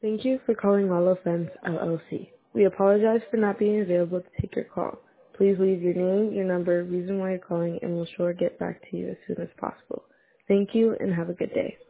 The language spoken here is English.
Thank you for calling Lalo Fence LLC. We apologize for not being available to take your call. Please leave your name, your number, reason why you're calling, and we'll sure get back to you as soon as possible. Thank you and have a good day.